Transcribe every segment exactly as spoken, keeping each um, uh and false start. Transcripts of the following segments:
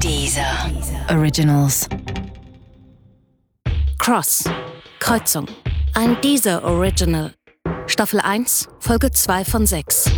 Deezer Originals. Cross. Kreuzung. Ein Deezer Original. Staffel eins, Folge zwei von sechs.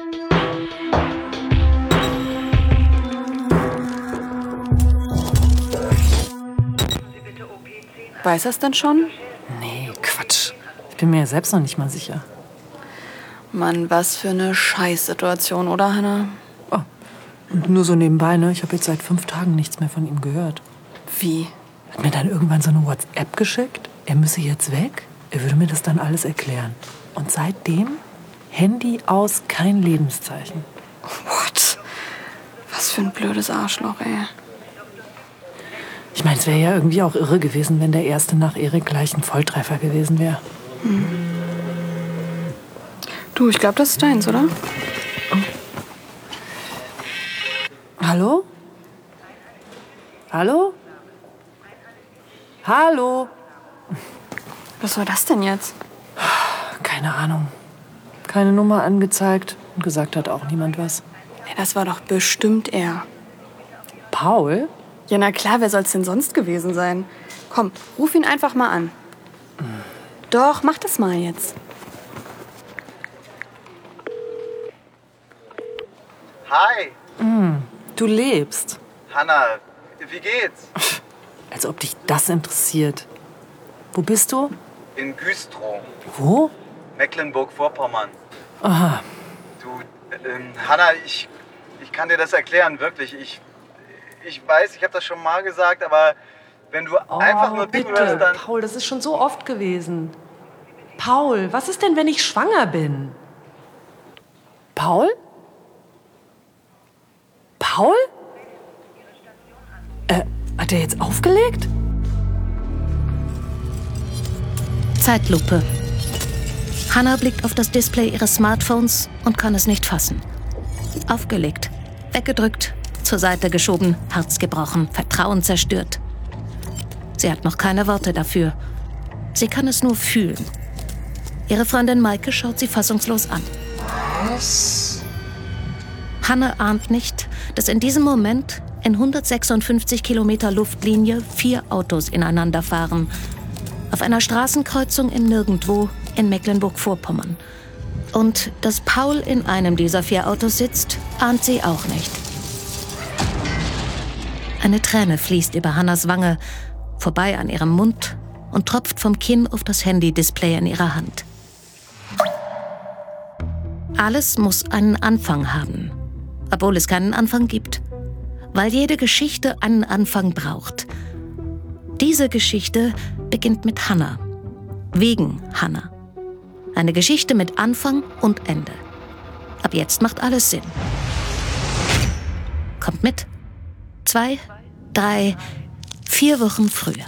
Weiß er es denn schon? Nee, Quatsch. Ich bin mir ja selbst noch nicht mal sicher. Mann, was für eine Scheißsituation, oder, Hannah? Oh, und nur so nebenbei, ne? Ich habe jetzt seit fünf Tagen nichts mehr von ihm gehört. Wie? Hat mir dann irgendwann so eine WhatsApp geschickt, er müsse jetzt weg. Er würde mir das dann alles erklären. Und seitdem Handy aus, kein Lebenszeichen. What? Was für ein blödes Arschloch, ey. Ich meine, es wäre ja irgendwie auch irre gewesen, wenn der erste nach Erik gleich ein Volltreffer gewesen wäre. Hm. Du, ich glaube, das ist deins, oder? Oh. Hallo? Hallo? Hallo? Was war das denn jetzt? Keine Ahnung. Keine Nummer angezeigt und gesagt hat auch niemand was. Ja, das war doch bestimmt er. Paul? Ja, na klar, wer soll's denn sonst gewesen sein? Komm, ruf ihn einfach mal an. Mhm. Doch, mach das mal jetzt. Hi. Mm, du lebst. Hannah, wie geht's? Als ob dich das interessiert. Wo bist du? In Güstrow. Wo? Mecklenburg-Vorpommern. Aha. Du, ähm, Hannah, ich, ich kann dir das erklären, wirklich. Ich, ich weiß, ich habe das schon mal gesagt, aber wenn du oh, einfach nur bitte, zuhörst, dann... Paul, das ist schon so oft gewesen. Paul, was ist denn, wenn ich schwanger bin? Paul? Paul? Äh, hat er jetzt aufgelegt? Zeitlupe. Hannah blickt auf das Display ihres Smartphones und kann es nicht fassen. Aufgelegt, weggedrückt, zur Seite geschoben, Herz gebrochen, Vertrauen zerstört. Sie hat noch keine Worte dafür. Sie kann es nur fühlen. Ihre Freundin Maike schaut sie fassungslos an. Was? Hannah ahnt nicht, dass in diesem Moment in hundertsechsundfünfzig Kilometer Luftlinie vier Autos ineinander fahren. Auf einer Straßenkreuzung in Nirgendwo in Mecklenburg-Vorpommern. Und dass Paul in einem dieser vier Autos sitzt, ahnt sie auch nicht. Eine Träne fließt über Hannahs Wange, vorbei an ihrem Mund und tropft vom Kinn auf das Handy-Display in ihrer Hand. Alles muss einen Anfang haben, obwohl es keinen Anfang gibt. Weil jede Geschichte einen Anfang braucht. Diese Geschichte beginnt mit Hannah. Wegen Hannah. Eine Geschichte mit Anfang und Ende. Ab jetzt macht alles Sinn. Kommt mit. Zwei, drei, vier Wochen früher.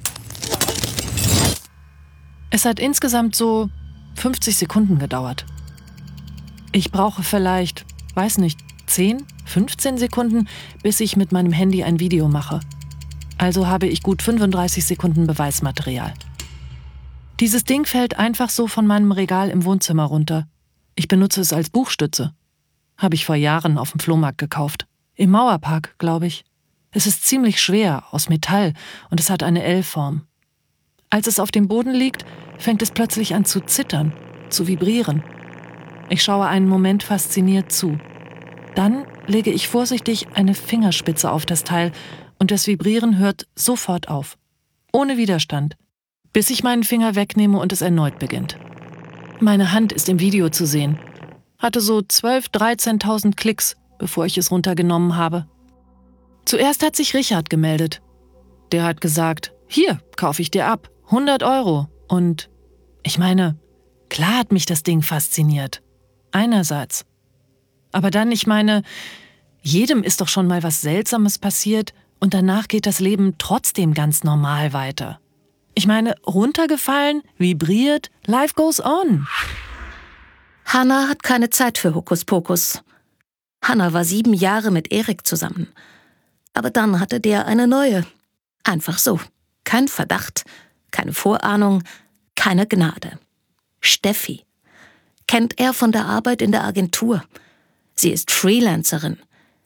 Es hat insgesamt so fünfzig Sekunden gedauert. Ich brauche vielleicht, weiß nicht, zehn, fünfzehn Sekunden, bis ich mit meinem Handy ein Video mache. Also habe ich gut fünfunddreißig Sekunden Beweismaterial. Dieses Ding fällt einfach so von meinem Regal im Wohnzimmer runter. Ich benutze es als Buchstütze. Habe ich vor Jahren auf dem Flohmarkt gekauft. Im Mauerpark, glaube ich. Es ist ziemlich schwer, aus Metall, und es hat eine L-Form. Als es auf dem Boden liegt, fängt es plötzlich an zu zittern, zu vibrieren. Ich schaue einen Moment fasziniert zu. Dann lege ich vorsichtig eine Fingerspitze auf das Teil und das Vibrieren hört sofort auf. Ohne Widerstand. Bis ich meinen Finger wegnehme und es erneut beginnt. Meine Hand ist im Video zu sehen. Hatte so zwölftausend, dreizehntausend Klicks, bevor ich es runtergenommen habe. Zuerst hat sich Richard gemeldet. Der hat gesagt, hier, kaufe ich dir ab, hundert Euro. Und ich meine, klar hat mich das Ding fasziniert. Einerseits. Aber dann, ich meine, jedem ist doch schon mal was Seltsames passiert und danach geht das Leben trotzdem ganz normal weiter. Ich meine, runtergefallen, vibriert, life goes on. Hannah hat keine Zeit für Hokuspokus. Hannah war sieben Jahre mit Erik zusammen. Aber dann hatte der eine neue. Einfach so. Kein Verdacht, keine Vorahnung, keine Gnade. Steffi. Kennt er von der Arbeit in der Agentur. Sie ist Freelancerin.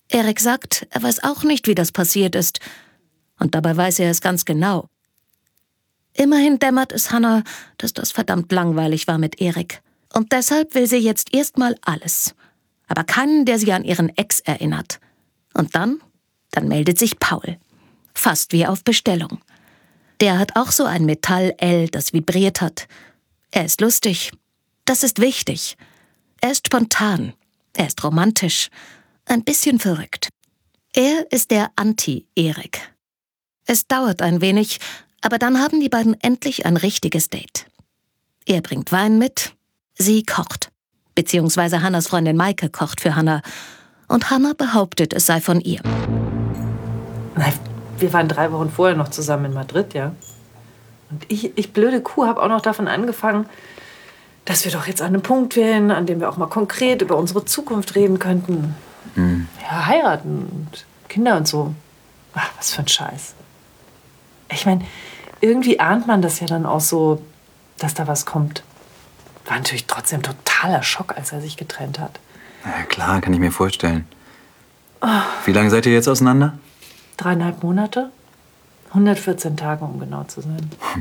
Erik sagt, er weiß auch nicht, wie das passiert ist. Und dabei weiß er es ganz genau. Immerhin dämmert es Hannah, dass das verdammt langweilig war mit Erik. Und deshalb will sie jetzt erstmal alles. Aber keinen, der sie an ihren Ex erinnert. Und dann, dann meldet sich Paul. Fast wie auf Bestellung. Der hat auch so ein Metall-L, das vibriert hat. Er ist lustig. Das ist wichtig. Er ist spontan. Er ist romantisch. Ein bisschen verrückt. Er ist der Anti-Erik. Es dauert ein wenig, aber dann haben die beiden endlich ein richtiges Date. Er bringt Wein mit, sie kocht. Beziehungsweise Hannahs Freundin Maike kocht für Hannah. Und Hannah behauptet, es sei von ihr. Nein, wir waren drei Wochen vorher noch zusammen in Madrid, ja. Und ich, ich blöde Kuh, habe auch noch davon angefangen, dass wir doch jetzt an einem Punkt wären, an dem wir auch mal konkret über unsere Zukunft reden könnten. Mhm. Ja, heiraten und Kinder und so. Ach, was für ein Scheiß. Ich meine, irgendwie ahnt man das ja dann auch so, dass da was kommt. War natürlich trotzdem totaler Schock, als er sich getrennt hat. Ja, klar, kann ich mir vorstellen. Oh. Wie lange seid ihr jetzt auseinander? Dreieinhalb Monate. hundertvierzehn Tage, um genau zu sein. Hm.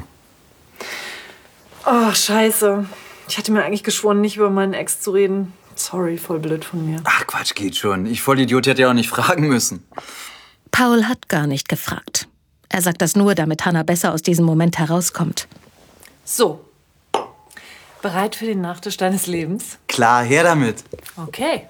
Oh, scheiße. Ich hatte mir eigentlich geschworen, nicht über meinen Ex zu reden. Sorry, voll blöd von mir. Ach, Quatsch, geht schon. Ich Vollidiot hätte ja auch nicht fragen müssen. Paul hat gar nicht gefragt. Er sagt das nur, damit Hannah besser aus diesem Moment herauskommt. So. Bereit für den Nachtisch deines Lebens? Klar, her damit. Okay.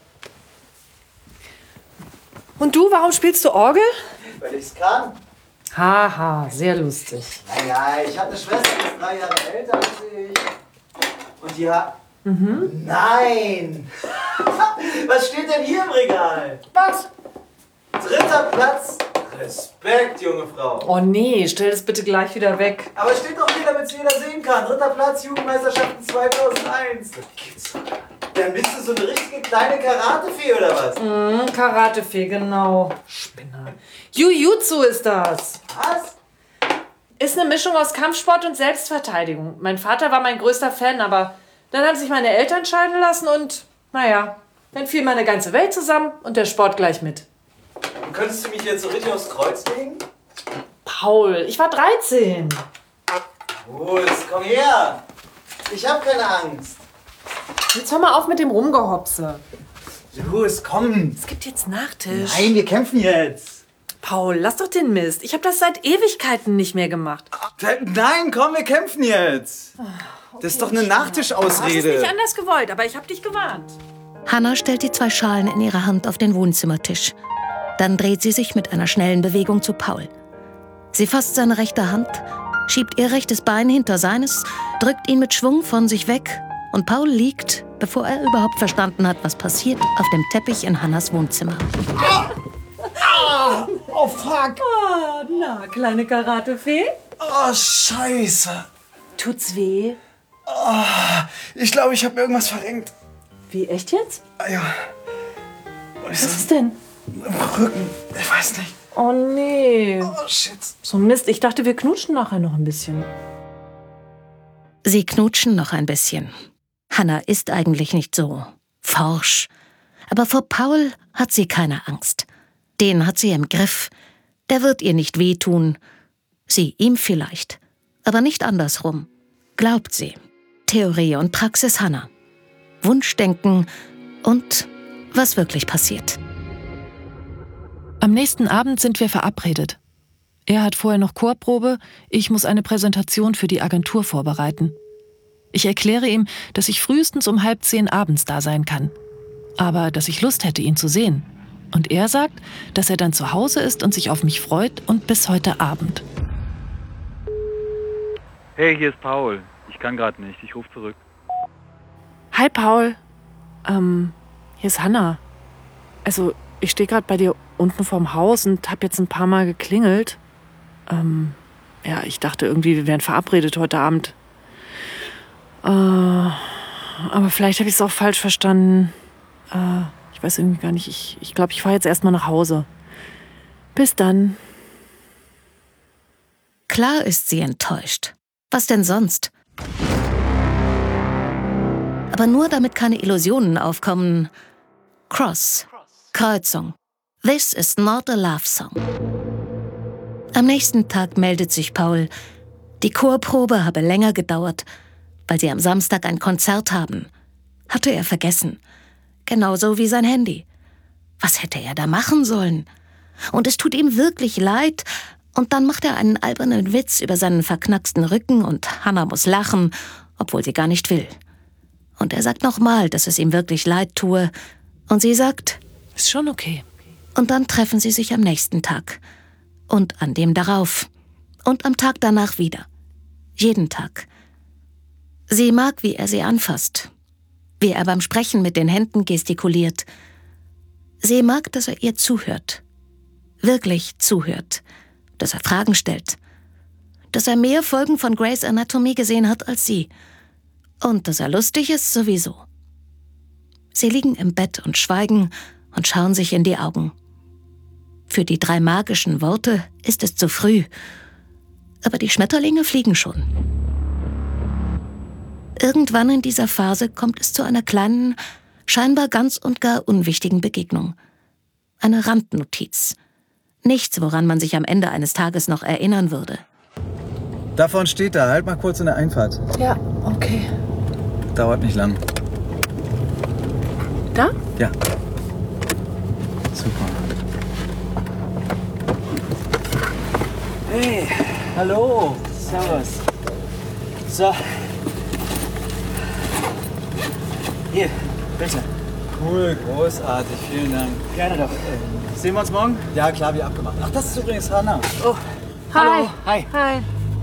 Und du, warum spielst du Orgel? Weil ich's kann. Haha, sehr lustig. Naja, ich habe eine Schwester, die ist drei Jahre älter als ich. Und die hat... Mhm. Nein! Was steht denn hier im Regal? Was? Dritter Platz. Respekt, junge Frau. Oh nee, stell das bitte gleich wieder weg. Aber es steht doch hier, damit es jeder sehen kann. Dritter Platz, Jugendmeisterschaften zweitausendeins. Das gibt's doch. Dann bist du so eine richtige kleine Karatefee, oder was? Mhm, Karatefee, genau. Spinner. Jujutsu ist das. Was? Ist eine Mischung aus Kampfsport und Selbstverteidigung. Mein Vater war mein größter Fan, aber dann haben sich meine Eltern scheiden lassen und, naja, dann fiel meine ganze Welt zusammen und der Sport gleich mit. Und könntest du mich jetzt so richtig aufs Kreuz legen? Paul, ich war dreizehn. Los, komm her. Ich hab keine Angst. Jetzt hör mal auf mit dem Rumgehopse. Los, komm. Es gibt jetzt Nachtisch. Nein, wir kämpfen jetzt. Paul, lass doch den Mist. Ich habe das seit Ewigkeiten nicht mehr gemacht. Nein, komm, wir kämpfen jetzt. Okay, das ist doch eine Nachtischausrede. Du hast es nicht anders gewollt, aber ich habe dich gewarnt. Hannah stellt die zwei Schalen in ihrer Hand auf den Wohnzimmertisch. Dann dreht sie sich mit einer schnellen Bewegung zu Paul. Sie fasst seine rechte Hand, schiebt ihr rechtes Bein hinter seines, drückt ihn mit Schwung von sich weg und Paul liegt, bevor er überhaupt verstanden hat, was passiert, auf dem Teppich in Hannahs Wohnzimmer. Oh, oh fuck. Oh, na, kleine Karatefee? Oh, scheiße. Tut's weh? Oh, ich glaube, ich habe mir irgendwas verrenkt. Wie, echt jetzt? Ja. Was ist denn? Im Rücken. Ich weiß nicht. Oh, nee. Oh, shit. So Mist, ich dachte, wir knutschen nachher noch ein bisschen. Sie knutschen noch ein bisschen. Hannah ist eigentlich nicht so forsch. Aber vor Paul hat sie keine Angst. Den hat sie im Griff. Der wird ihr nicht wehtun. Sie ihm vielleicht. Aber nicht andersrum. Glaubt sie. Theorie und Praxis Hannah. Wunschdenken und was wirklich passiert. Am nächsten Abend sind wir verabredet. Er hat vorher noch Chorprobe, ich muss eine Präsentation für die Agentur vorbereiten. Ich erkläre ihm, dass ich frühestens um halb zehn abends da sein kann. Aber dass ich Lust hätte, ihn zu sehen. Und er sagt, dass er dann zu Hause ist und sich auf mich freut und bis heute Abend. Hey, hier ist Paul. Ich kann gerade nicht. Ich rufe zurück. Hi, Paul. Ähm, hier ist Hannah. Also, ich stehe gerade bei dir unten vorm Haus und habe jetzt ein paar Mal geklingelt. Ähm, ja, ich dachte irgendwie, wir wären verabredet heute Abend. Äh, aber vielleicht habe ich es auch falsch verstanden. Äh, ich weiß irgendwie gar nicht. Ich glaube, ich, glaub, ich fahre jetzt erstmal nach Hause. Bis dann. Klar ist sie enttäuscht. Was denn sonst? Aber nur damit keine Illusionen aufkommen. Cross. Kreuzung. This is not a love song. Am nächsten Tag meldet sich Paul. Die Chorprobe habe länger gedauert, weil sie am Samstag ein Konzert haben. Hatte er vergessen. Genauso wie sein Handy. Was hätte er da machen sollen? Und es tut ihm wirklich leid. Und dann macht er einen albernen Witz über seinen verknacksten Rücken und Hannah muss lachen, obwohl sie gar nicht will. Und er sagt nochmal, dass es ihm wirklich leid tue. Und sie sagt, ist schon okay. Und dann treffen sie sich am nächsten Tag. Und an dem darauf. Und am Tag danach wieder. Jeden Tag. Sie mag, wie er sie anfasst. Wie er beim Sprechen mit den Händen gestikuliert. Sie mag, dass er ihr zuhört. Wirklich zuhört. Dass er Fragen stellt. Dass er mehr Folgen von Grey's Anatomy gesehen hat als sie. Und dass er lustig ist sowieso. Sie liegen im Bett und schweigen und schauen sich in die Augen. Für die drei magischen Worte ist es zu früh. Aber die Schmetterlinge fliegen schon. Irgendwann in dieser Phase kommt es zu einer kleinen, scheinbar ganz und gar unwichtigen Begegnung. Eine Randnotiz. Nichts, woran man sich am Ende eines Tages noch erinnern würde. Da vorne steht da. Halt mal kurz in der Einfahrt. Ja, okay. Dauert nicht lang. Da? Ja. Super. Hey, hallo. Servus. So. Hier, bitte. Cool, großartig. Vielen Dank. Gerne doch. Sehen wir uns morgen? Ja, klar, wie abgemacht. Ach, das ist übrigens Hannah. Oh, hallo. Hi. Hi.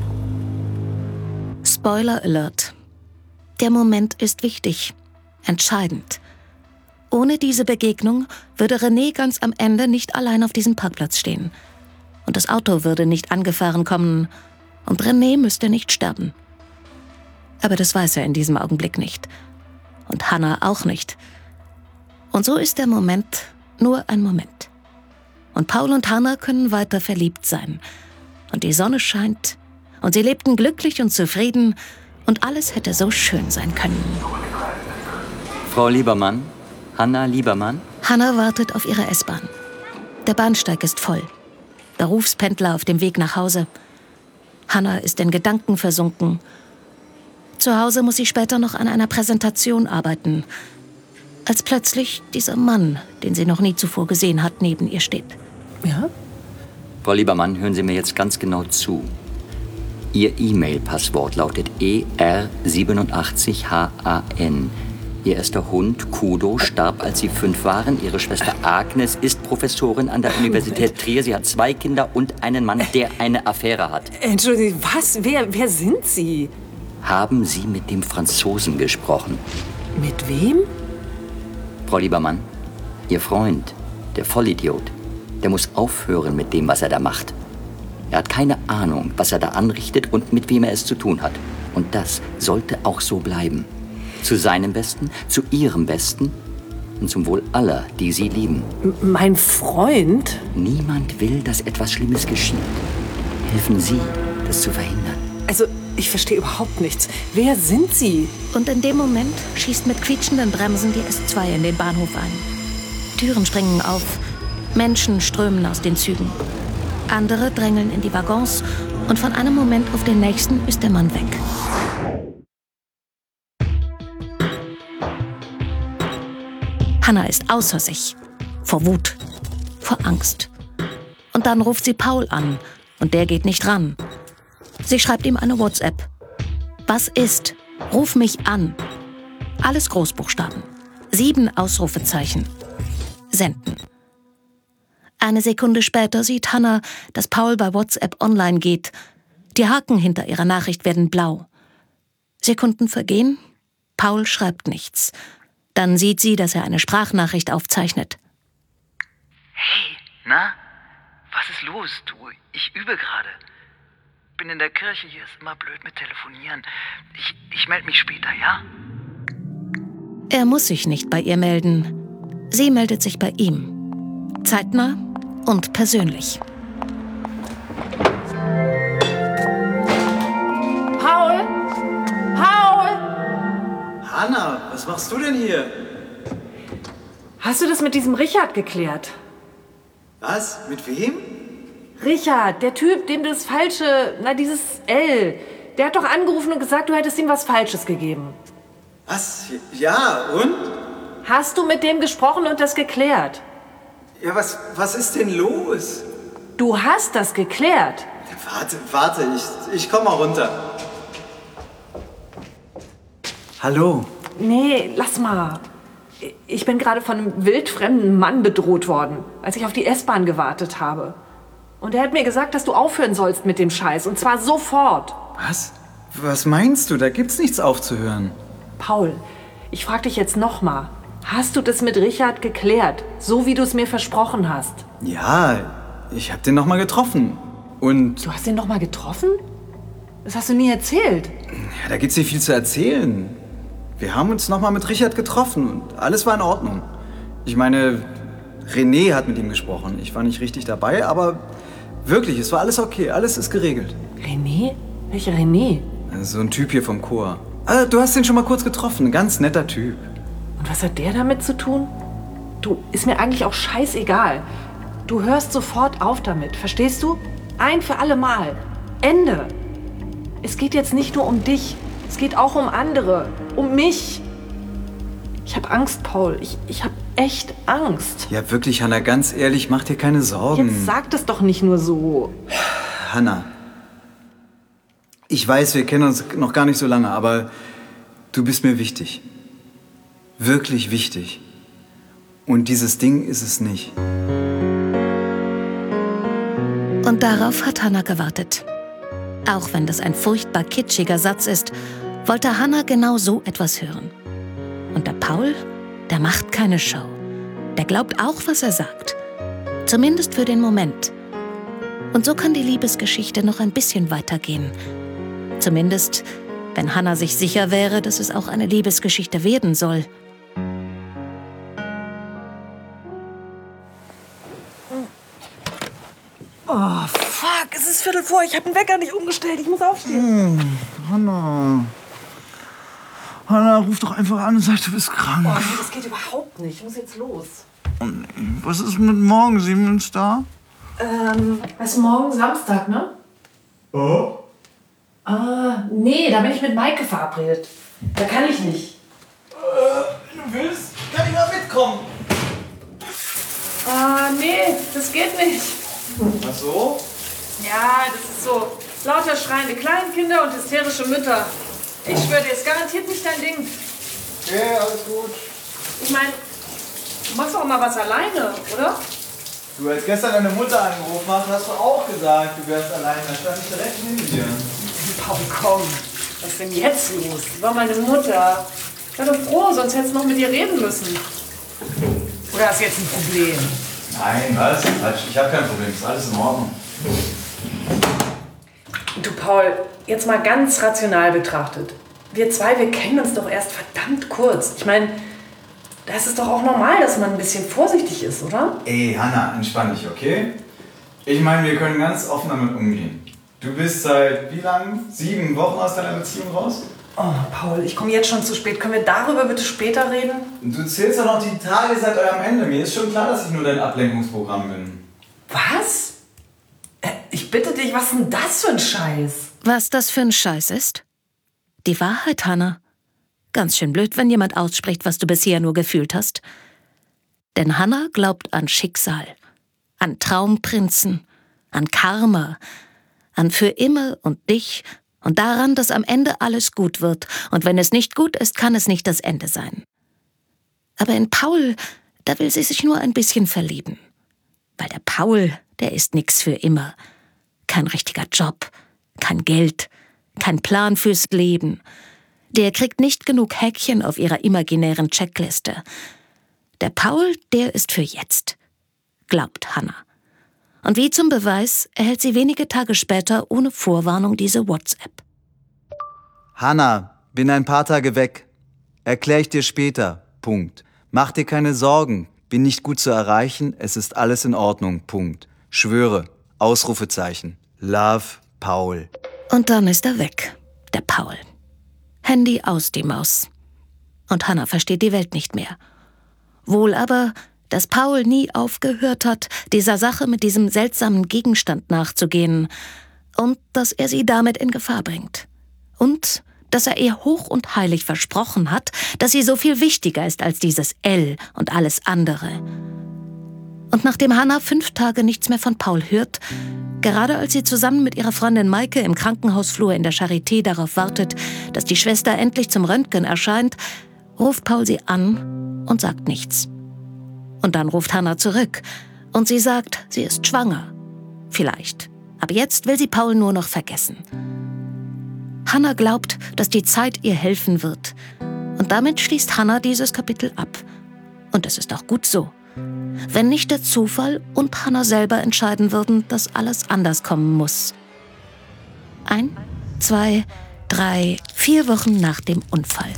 Spoiler Alert. Der Moment ist wichtig. Entscheidend. Ohne diese Begegnung würde René ganz am Ende nicht allein auf diesem Parkplatz stehen. Und das Auto würde nicht angefahren kommen. Und René müsste nicht sterben. Aber das weiß er in diesem Augenblick nicht. Und Hannah auch nicht. Und so ist der Moment nur ein Moment. Und Paul und Hannah können weiter verliebt sein. Und die Sonne scheint. Und sie lebten glücklich und zufrieden. Und alles hätte so schön sein können. Frau Liebermann, Hannah Liebermann. Hannah wartet auf ihre S-Bahn. Der Bahnsteig ist voll. Berufspendler auf dem Weg nach Hause. Hannah ist in Gedanken versunken. Zu Hause muss sie später noch an einer Präsentation arbeiten. Als plötzlich dieser Mann, den sie noch nie zuvor gesehen hat, neben ihr steht. Ja? Frau Liebermann, hören Sie mir jetzt ganz genau zu. Ihr E-Mail-Passwort lautet E R siebenundachtzig H A N. Ihr erster Hund, Kudo, starb, als Sie fünf waren. Ihre Schwester Agnes ist Professorin an der Universität Trier. Sie hat zwei Kinder und einen Mann, der eine Affäre hat. Entschuldigung, was? Wer, wer sind Sie? Haben Sie mit dem Franzosen gesprochen? Mit wem? Frau Liebermann, Ihr Freund, der Vollidiot, der muss aufhören mit dem, was er da macht. Er hat keine Ahnung, was er da anrichtet und mit wem er es zu tun hat. Und das sollte auch so bleiben. Zu seinem Besten, zu Ihrem Besten und zum Wohl aller, die Sie lieben. M- mein Freund? Niemand will, dass etwas Schlimmes geschieht. Helfen Sie, das zu verhindern. Also, ich verstehe überhaupt nichts. Wer sind Sie? Und in dem Moment schießt mit quietschenden Bremsen die S zwei in den Bahnhof ein. Türen springen auf, Menschen strömen aus den Zügen. Andere drängeln in die Waggons und von einem Moment auf den nächsten ist der Mann weg. Hannah ist außer sich. Vor Wut. Vor Angst. Und dann ruft sie Paul an. Und der geht nicht ran. Sie schreibt ihm eine WhatsApp. Was ist? Ruf mich an. Alles Großbuchstaben. Sieben Ausrufezeichen. Senden. Eine Sekunde später sieht Hannah, dass Paul bei WhatsApp online geht. Die Haken hinter ihrer Nachricht werden blau. Sekunden vergehen. Paul schreibt nichts. Dann sieht sie, dass er eine Sprachnachricht aufzeichnet. Hey, na? Was ist los, du? Ich übe gerade. Bin in der Kirche, hier ist immer blöd mit Telefonieren. Ich, ich melde mich später, ja? Er muss sich nicht bei ihr melden. Sie meldet sich bei ihm. Zeitnah und persönlich. Paul? Paul? Hannah, was machst du denn hier? Hast du das mit diesem Richard geklärt? Was? Mit wem? Richard, der Typ, dem das falsche, na dieses L, der hat doch angerufen und gesagt, du hättest ihm was Falsches gegeben. Was? Ja, und? Hast du mit dem gesprochen und das geklärt? Ja, was, was ist denn los? Du hast das geklärt. Warte, warte, ich, ich komm mal runter. Hallo. Nee, lass mal. Ich bin gerade von einem wildfremden Mann bedroht worden, als ich auf die S-Bahn gewartet habe. Und er hat mir gesagt, dass du aufhören sollst mit dem Scheiß. Und zwar sofort. Was? Was meinst du? Da gibt's nichts aufzuhören. Paul, ich frag dich jetzt noch mal. Hast du das mit Richard geklärt? So wie du es mir versprochen hast? Ja, ich hab den noch mal getroffen. Und... Du hast den noch mal getroffen? Das hast du nie erzählt. Ja, da gibt's nicht viel zu erzählen. Wir haben uns noch mal mit Richard getroffen und alles war in Ordnung. Ich meine, René hat mit ihm gesprochen. Ich war nicht richtig dabei, aber wirklich, es war alles okay. Alles ist geregelt. René? Welcher René? So ein Typ hier vom Chor. Ah, du hast ihn schon mal kurz getroffen. Ein ganz netter Typ. Und was hat der damit zu tun? Du, ist mir eigentlich auch scheißegal. Du hörst sofort auf damit, verstehst du? Ein für alle Mal. Ende. Es geht jetzt nicht nur um dich. Es geht auch um andere. Um mich. Ich hab Angst, Paul. Ich, ich hab echt Angst. Ja, wirklich, Hannah, ganz ehrlich, mach dir keine Sorgen. Jetzt sag das doch nicht nur so. Hannah, ich weiß, wir kennen uns noch gar nicht so lange, aber du bist mir wichtig. Wirklich wichtig. Und dieses Ding ist es nicht. Und darauf hat Hannah gewartet. Auch wenn das ein furchtbar kitschiger Satz ist, wollte Hannah genau so etwas hören. Und der Paul, der macht keine Show. Der glaubt auch, was er sagt. Zumindest für den Moment. Und so kann die Liebesgeschichte noch ein bisschen weitergehen. Zumindest, wenn Hannah sich sicher wäre, dass es auch eine Liebesgeschichte werden soll. Oh, fuck, es ist Viertel vor. Ich habe den Wecker nicht umgestellt. Ich muss aufstehen. Hm, Hannah. Hannah, ruf doch einfach an und sag, du bist krank. Oh, nee, das geht überhaupt nicht. Ich muss jetzt los. Oh, nee. Was ist mit morgen? Sehen wir uns da? Ähm, weißt du, morgen Samstag, ne? Oh? Ah, nee, da bin ich mit Maike verabredet. Da kann ich nicht. Äh, wenn du willst, kann ich mal mitkommen. Ah, nee, das geht nicht. Ach so? Ja, das ist so. Lauter schreiende Kleinkinder und hysterische Mütter. Ich schwöre dir, ist garantiert nicht dein Ding. Okay, alles gut. Ich meine, du machst auch mal was alleine, oder? Du, als gestern deine Mutter angerufen hast, hast du auch gesagt, du wärst allein. Da stand ich direkt neben dir. Paul, komm. Was ist denn jetzt los? Die war meine Mutter. Sei doch froh, sonst hättest du noch mit ihr reden müssen. Oder hast du jetzt ein Problem? Nein, was? Quatsch. Ich habe kein Problem. Ist alles in Ordnung. Du, Paul, jetzt mal ganz rational betrachtet. Wir zwei, wir kennen uns doch erst verdammt kurz. Ich meine, da ist es doch auch normal, dass man ein bisschen vorsichtig ist, oder? Ey, Hannah, entspann dich, okay? Ich meine, wir können ganz offen damit umgehen. Du bist seit wie lang? Sieben Wochen aus deiner Beziehung raus? Oh, Paul, ich komme jetzt schon zu spät. Können wir darüber bitte später reden? Du zählst doch noch die Tage seit eurem Ende. Mir ist schon klar, dass ich nur dein Ablenkungsprogramm bin. Was? Äh, ich bitte dich, was ist denn das für ein Scheiß? Was das für ein Scheiß ist? Die Wahrheit, Hannah. Ganz schön blöd, wenn jemand ausspricht, was du bisher nur gefühlt hast. Denn Hannah glaubt an Schicksal, an Traumprinzen, an Karma, an für immer und dich und daran, dass am Ende alles gut wird. Und wenn es nicht gut ist, kann es nicht das Ende sein. Aber in Paul, da will sie sich nur ein bisschen verlieben. Weil der Paul, der ist nix für immer. Kein richtiger Job, kein Geld, kein Plan fürs Leben. Der kriegt nicht genug Häkchen auf ihrer imaginären Checkliste. Der Paul, der ist für jetzt, glaubt Hannah. Und wie zum Beweis erhält sie wenige Tage später ohne Vorwarnung diese WhatsApp. Hannah, bin ein paar Tage weg. Erklär ich dir später. Punkt. Mach dir keine Sorgen. Bin nicht gut zu erreichen. Es ist alles in Ordnung. Punkt. Schwöre. Ausrufezeichen. Love, Paul. Und dann ist er weg, der Paul. Handy aus die Maus. Und Hannah versteht die Welt nicht mehr. Wohl aber dass Paul nie aufgehört hat, dieser Sache mit diesem seltsamen Gegenstand nachzugehen und dass er sie damit in Gefahr bringt. Und dass er ihr hoch und heilig versprochen hat, dass sie so viel wichtiger ist als dieses L und alles andere. Und nachdem Hannah fünf Tage nichts mehr von Paul hört, gerade als sie zusammen mit ihrer Freundin Maike im Krankenhausflur in der Charité darauf wartet, dass die Schwester endlich zum Röntgen erscheint, ruft Paul sie an und sagt nichts. Und dann ruft Hannah zurück und sie sagt, sie ist schwanger. Vielleicht. Aber jetzt will sie Paul nur noch vergessen. Hannah glaubt, dass die Zeit ihr helfen wird. Und damit schließt Hannah dieses Kapitel ab. Und es ist auch gut so. Wenn nicht der Zufall und Hannah selber entscheiden würden, dass alles anders kommen muss. Ein, zwei, drei, vier Wochen nach dem Unfall.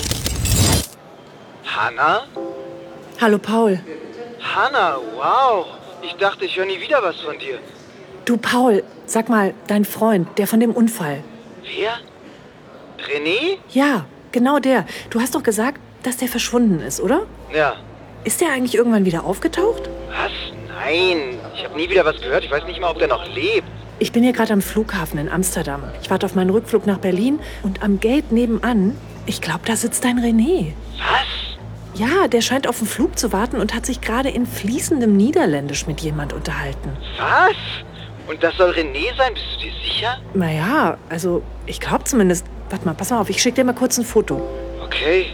Hannah? Hallo Paul. Hannah, wow. Ich dachte, ich höre nie wieder was von dir. Du Paul, sag mal, dein Freund, der von dem Unfall. Wer? René? Ja, genau der. Du hast doch gesagt, dass der verschwunden ist, oder? Ja. Ist der eigentlich irgendwann wieder aufgetaucht? Was? Nein. Ich habe nie wieder was gehört. Ich weiß nicht mal, ob der noch lebt. Ich bin hier gerade am Flughafen in Amsterdam. Ich warte auf meinen Rückflug nach Berlin und am Gate nebenan, ich glaube, da sitzt dein René. Was? Ja, der scheint auf den Flug zu warten und hat sich gerade in fließendem Niederländisch mit jemand unterhalten. Was? Und das soll René sein? Bist du dir sicher? Naja, also ich glaube zumindest. Warte mal, pass mal auf, ich schicke dir mal kurz ein Foto. Okay.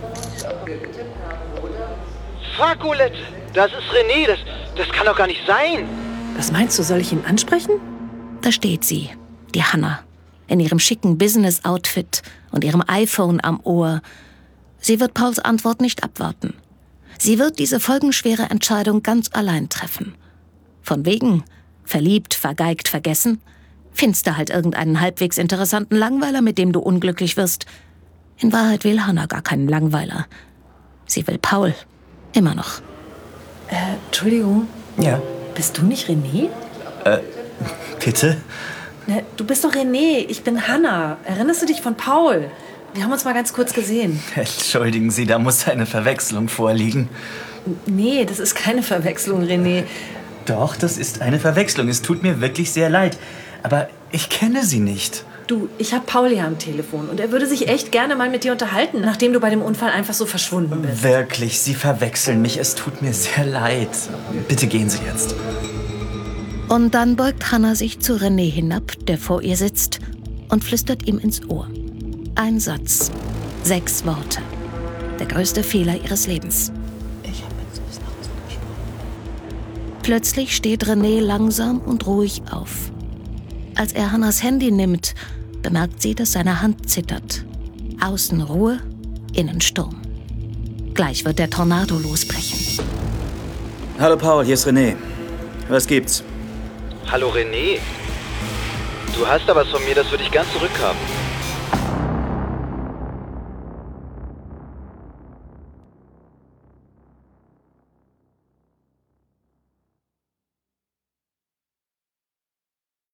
Fuck, Olette, das ist René. Das, das kann doch gar nicht sein. Was meinst du, soll ich ihn ansprechen? Da steht sie, die Hannah, in ihrem schicken Business-Outfit und ihrem iPhone am Ohr. Sie wird Pauls Antwort nicht abwarten. Sie wird diese folgenschwere Entscheidung ganz allein treffen. Von wegen, verliebt, vergeigt, vergessen, findest du halt irgendeinen halbwegs interessanten Langweiler, mit dem du unglücklich wirst. In Wahrheit will Hannah gar keinen Langweiler. Sie will Paul. Immer noch. Äh, Entschuldigung. Ja. Bist du nicht René? Äh, bitte? Ne, du bist doch René. Ich bin Hannah. Erinnerst du dich von Paul? Wir haben uns mal ganz kurz gesehen. Entschuldigen Sie, da muss eine Verwechslung vorliegen. Nee, das ist keine Verwechslung, René. Doch, das ist eine Verwechslung. Es tut mir wirklich sehr leid. Aber ich kenne Sie nicht. Du, ich habe Paul hier am Telefon und er würde sich echt gerne mal mit dir unterhalten, nachdem du bei dem Unfall einfach so verschwunden bist. Wirklich, Sie verwechseln mich. Es tut mir sehr leid. Bitte gehen Sie jetzt. Und dann beugt Hannah sich zu René hinab, der vor ihr sitzt, und flüstert ihm ins Ohr. Ein Satz, sechs Worte. Der größte Fehler ihres Lebens. Plötzlich steht René langsam und ruhig auf. Als er Hannahs Handy nimmt, bemerkt sie, dass seine Hand zittert. Außen Ruhe, innen Sturm. Gleich wird der Tornado losbrechen. Hallo Paul, hier ist René. Was gibt's? Hallo René. Du hast da was von mir, das würde ich gern zurückhaben.